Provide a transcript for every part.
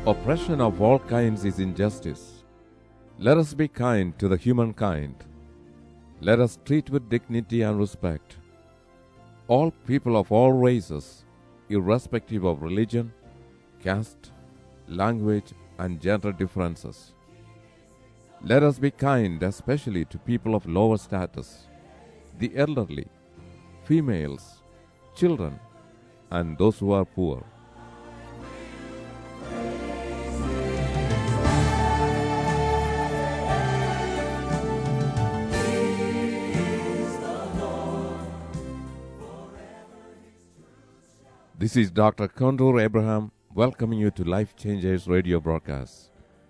Oppression of all kinds is injustice. Let us be kind to the humankind. Let us treat with dignity and respect all people of all races, irrespective of religion, caste, language, and gender differences. Let us be kind especially to people of lower status, the elderly, females, children, and those who are poor. This is Dr. Kondur Abraham welcoming you to Life Changers radio broadcast.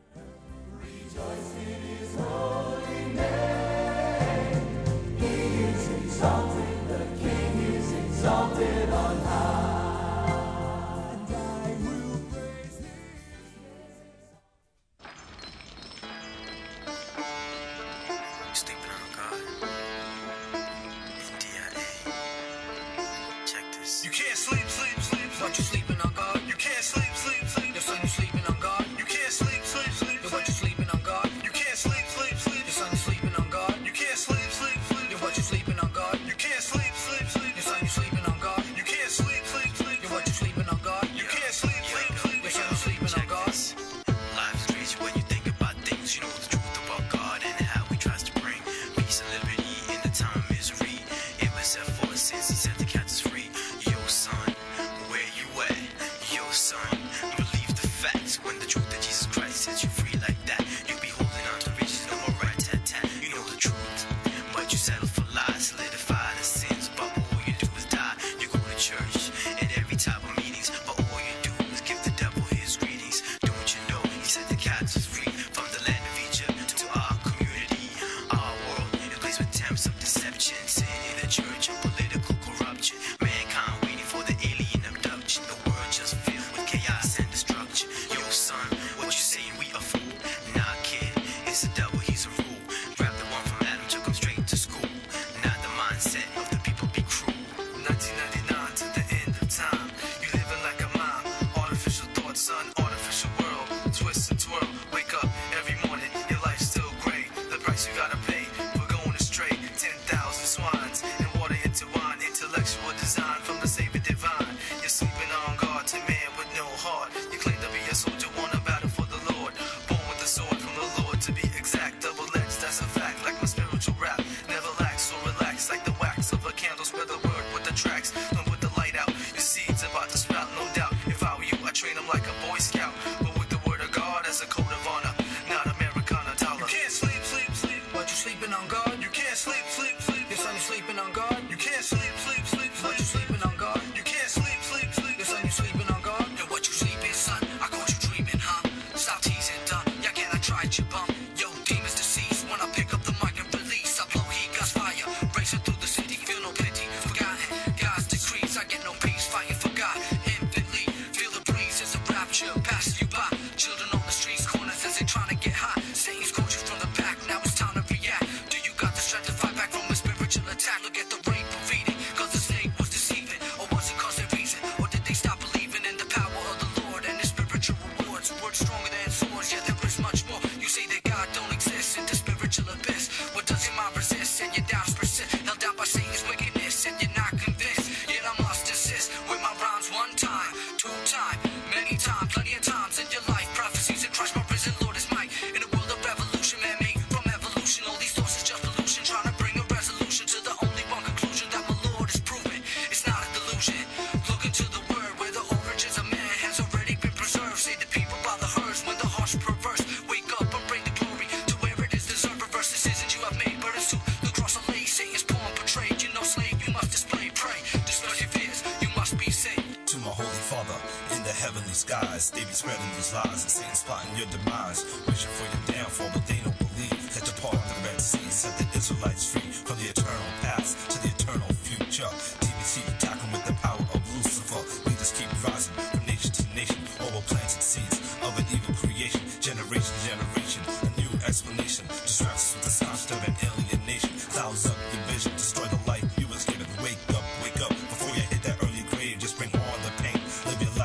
They be spreading these lies and Satan's plotting your demise, wishing for your downfall, but they don't believe that the part of the Red Sea set the Israelites free from the eternal past to the eternal future. TBC tackle with the power of Lucifer. Leaders keep rising from nation to nation, all while planting seeds of an evil creation, generation to generation. A new explanation distracts us with the sound of an alienation, clouds up your vision, destroy the life you was given. Wake up before you hit that early grave. Just bring on the pain. Live your life for Christ.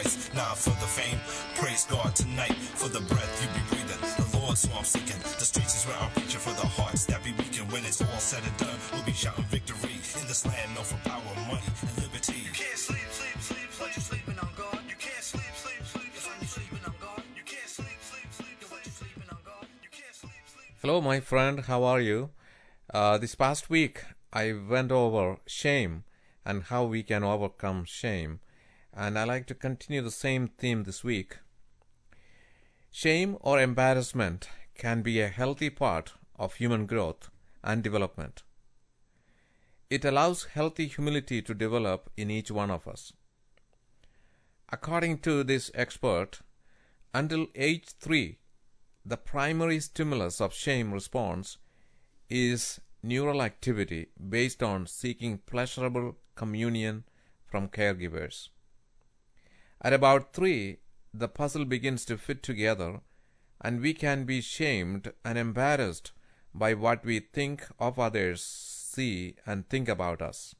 Christ, not for the fame. Praise God tonight for the breath you be breathing. The Lord, so I'm seeking. The streets is where I'm preaching for the hearts that be weak. And when it's all said and done, we'll be shouting victory in this land known for power, money, and liberty. You can't sleep, sleep, sleep, but you're sleeping on God. You can't sleep, sleep, sleep, when you're sleeping on God. You can't sleep, sleep, sleep, but you're sleeping on God. You can't sleep, sleep. Hello, my friend. How are you? This past week, I went over shame and how we can overcome shame. And I like to continue the same theme this week. Shame or embarrassment can be a healthy part of human growth and development. It allows healthy humility to develop in each one of us. According to this expert, until age 3, the primary stimulus of shame response is neural activity based on seeking pleasurable communion from caregivers. At about 3, the puzzle begins to fit together, and we can be shamed and embarrassed by what we think of others, see, and think about us.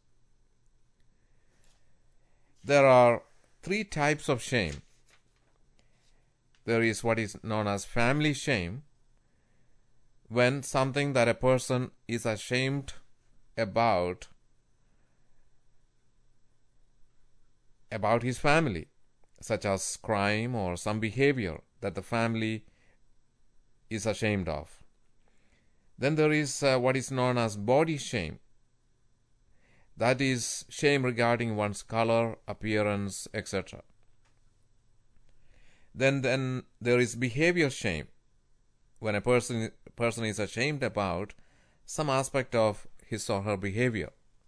There are 3 types of shame. There is what is known as family shame, when something that a person is ashamed about his family, such as crime or some behavior that the family is ashamed of. Then there is what is known as body shame. That is shame regarding one's color, appearance, etc. Then there is behavior shame, when a person is ashamed about some aspect of his or her behavior.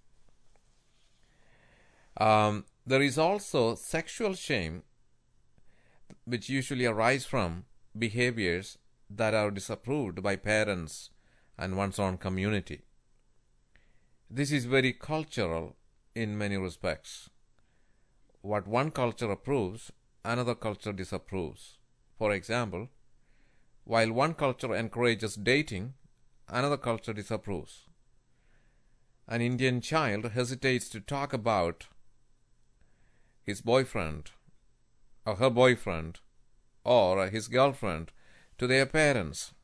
There is also sexual shame, which usually arise from behaviors that are disapproved by parents and one's own community. This is very cultural in many respects. What one culture approves, another culture disapproves. For example, while one culture encourages dating, another culture disapproves. An Indian child hesitates to talk about his boyfriend or her boyfriend or his girlfriend to their parents.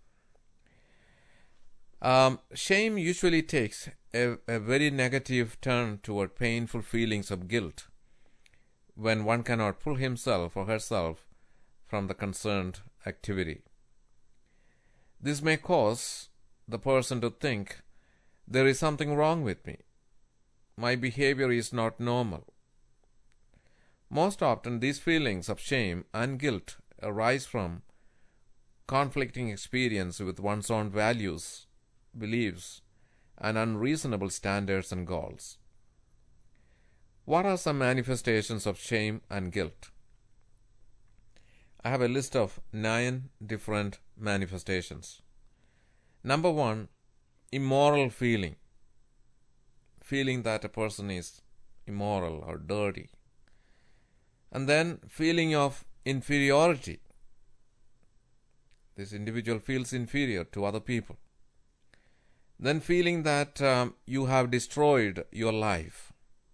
Shame usually takes a very negative turn toward painful feelings of guilt when one cannot pull himself or herself from the concerned activity. This may cause the person to think, there is something wrong with me. My behavior is not normal. Most often, these feelings of shame and guilt arise from conflicting experience with one's own values, beliefs, and unreasonable standards and goals. What are some manifestations of shame and guilt? I have a list of 9 different manifestations. Number 1, immoral feeling. Feeling that a person is immoral or dirty. And then feeling of inferiority. This individual feels inferior to other people. Then feeling that you have destroyed your life.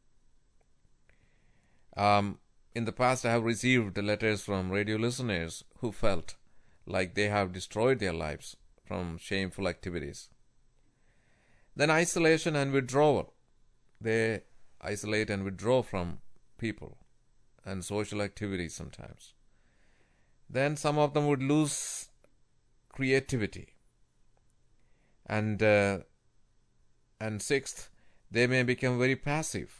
In the past, I have received letters from radio listeners who felt like they have destroyed their lives from shameful activities. Then isolation and withdrawal. They isolate and withdraw from people and social activities sometimes. Then some of them would lose creativity. And 6th, they may become very passive.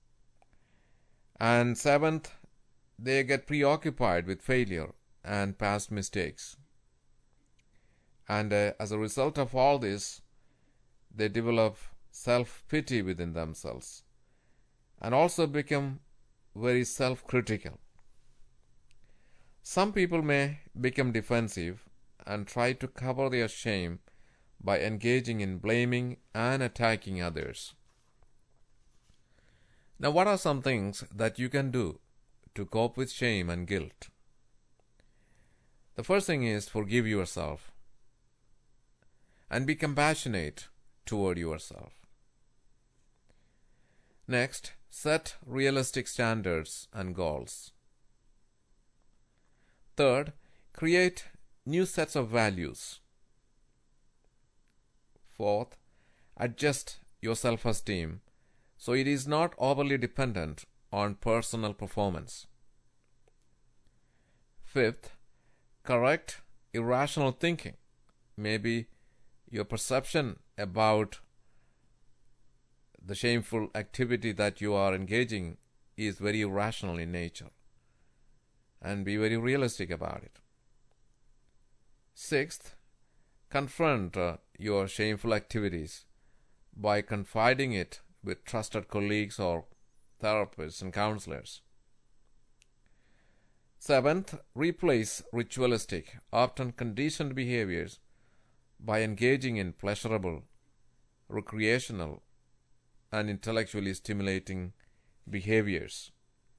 And 7th, they get preoccupied with failure and past mistakes. And as a result of all this, they develop self-pity within themselves and also become very self-critical. Some people may become defensive and try to cover their shame by engaging in blaming and attacking others. Now, what are some things that you can do to cope with shame and guilt? The first thing is forgive yourself and be compassionate toward yourself. Next, set realistic standards and goals. Third, create new sets of values. Fourth, adjust your self-esteem so it is not overly dependent on personal performance. Fifth, correct irrational thinking. Maybe your perception about the shameful activity that you are engaging is very irrational in nature, and be very realistic about it. Sixth, confront your shameful activities by confiding it with trusted colleagues or therapists and counselors. Seventh, replace ritualistic, often conditioned behaviors by engaging in pleasurable, recreational, and intellectually stimulating behaviors.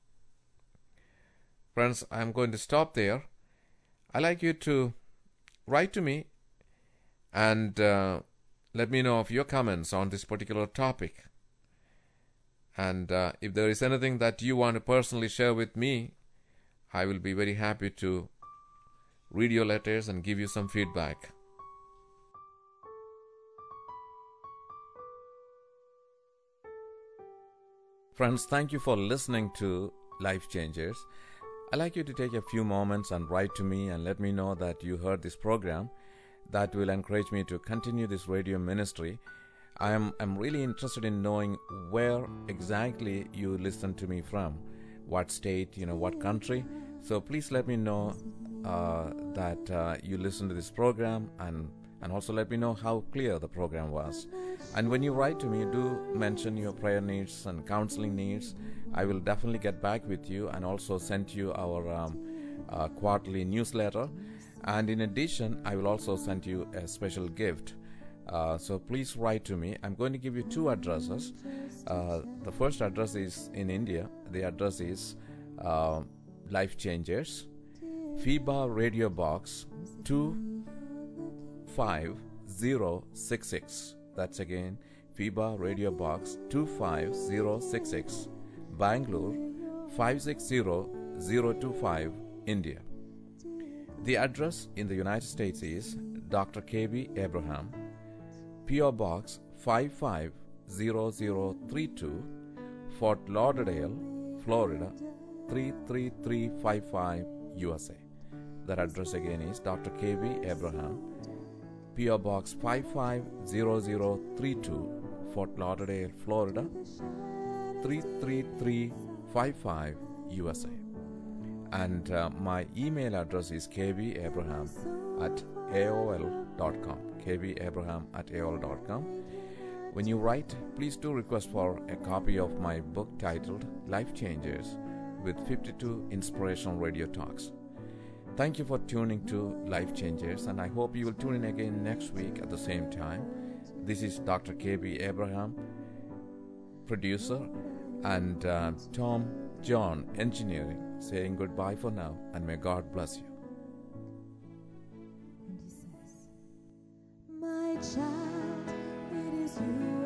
Friends, I'm going to stop there. I'd like you to write to me and let me know of your comments on this particular topic. And if there is anything that you want to personally share with me, I will be very happy to read your letters and give you some feedback. Friends, thank you for listening to Life Changers. I'd like you to take a few moments and write to me and let me know that you heard this program. That will encourage me to continue this radio ministry. I'm really interested in knowing where exactly you listen to me from, what state, what country. So please let me know that you listen to this program, and also let me know how clear the program was. And when you write to me, do mention your prayer needs and counseling needs. I will definitely get back with you and also send you our quarterly newsletter. And in addition, I will also send you a special gift. So please write to me. I'm going to give you two addresses. The first address is in India. The address is Life Changers, FIBA Radio Box 25066. That's again FIBA Radio Box 25066, Bangalore 560025, India. The address in the United States is Dr. K.B. Abraham, P.O. Box 550032, Fort Lauderdale, Florida 33355, USA. That address again is Dr. K.B. Abraham, P.O. Box 550032, Fort Lauderdale, Florida 33355, USA. And my email address is kbabraham@aol.com. kbabraham@aol.com. When you write, please do request for a copy of my book titled Life Changers with 52 Inspirational Radio Talks. Thank you for tuning to Life Changers, and I hope you will tune in again next week at the same time. This is Dr. K.B. Abraham, producer, and Tom John, engineering, saying goodbye for now, and may God bless you. My child, it is you.